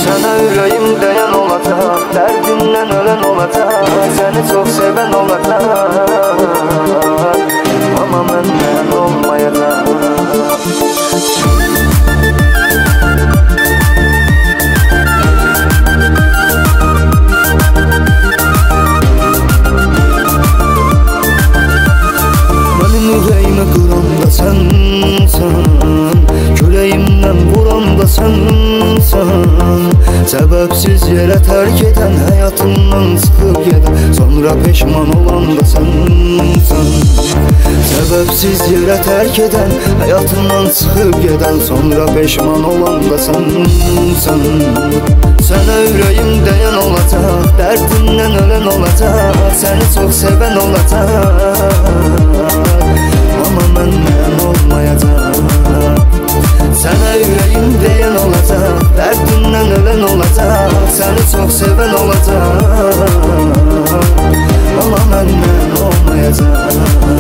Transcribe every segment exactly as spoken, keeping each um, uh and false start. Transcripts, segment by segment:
Sana yüreğim dayan olacak, derdinden ölen olacak, seni çok seven olacak, ama benden olmayacak. Benim yüreğimi kıran da sensin, yüreğimden vuran da sensin. Sebepsiz yere terk eden, hayatımdan sıkıp giden, sonra pişman olan da sensin. Sebepsiz yere terk eden, hayatımdan sıkıp giden, sonra pişman olan da sensin. Sana yüreğim dayan olacak, derdinden ölen olacak, seni çok seven olacak, ama benden olmayacak. Sana yüreğim dayan olacak, derdinden ölen olacak, seni çok seven olacak, ama benden olmayacak.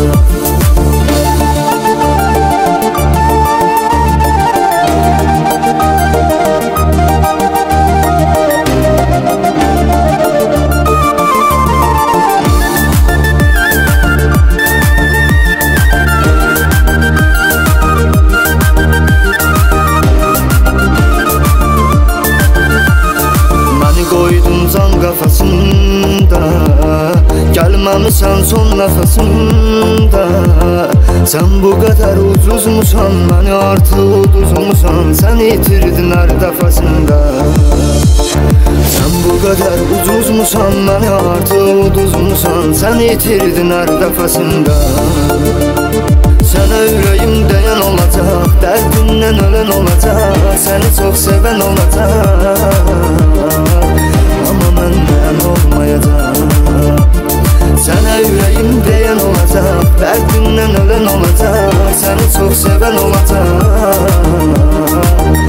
Koydum can kafasında, gelmemişsen son nefesinde. Sen bu kadar ucuzmusan, beni artık uduzmusan, sen itirdin her defasında. Sen bu kadar ucuzmusan, beni artık uduzmusan, sen itirdin her defasında. Sana yüreğim dayan olacak, derdinden ölen olacak, seni çok seven olacak, ama benden olmayacak. Sana yüreğim dayan olacak, derdinden ölen olacak, seni çok seven olacak,